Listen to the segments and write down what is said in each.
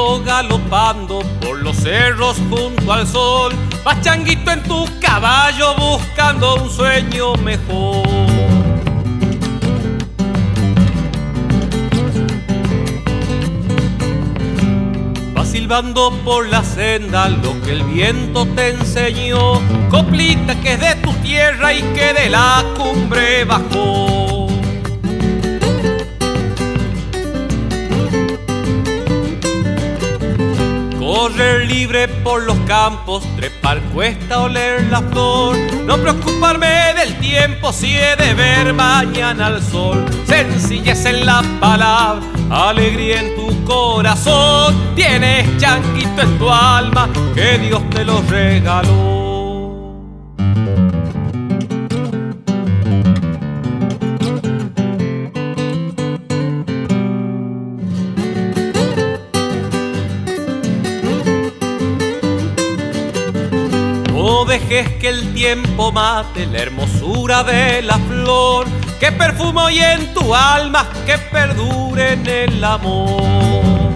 veo galopando por los cerros junto al sol. Vas changuito en tu caballo buscando un sueño mejor. Vas silbando por la senda lo que el viento te enseñó, coplita que es de tu tierra y que de la cumbre bajó. Correr libre por los campos, trepar cuesta, oler la flor, no preocuparme del tiempo si he de ver mañana al sol. Sencillez en la palabra, alegría en tu corazón, tienes changuito en tu alma que Dios te lo regaló. No dejes que el tiempo mate la hermosura de la flor, que perfume hoy en tu alma, que perdure en el amor.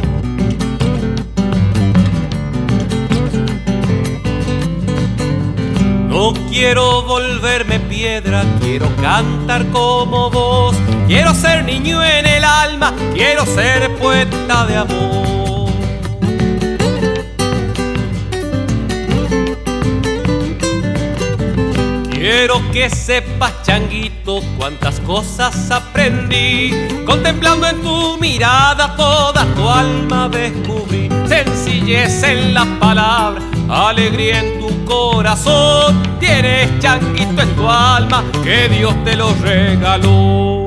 No quiero volverme piedra, quiero cantar como vos, quiero ser niño en el alma, quiero ser poeta de amor. Quiero que sepas, changuito, cuántas cosas aprendí, contemplando en tu mirada toda tu alma descubrí. Sencillez en la palabra, alegría en tu corazón, tienes changuito en tu alma que Dios te lo regaló.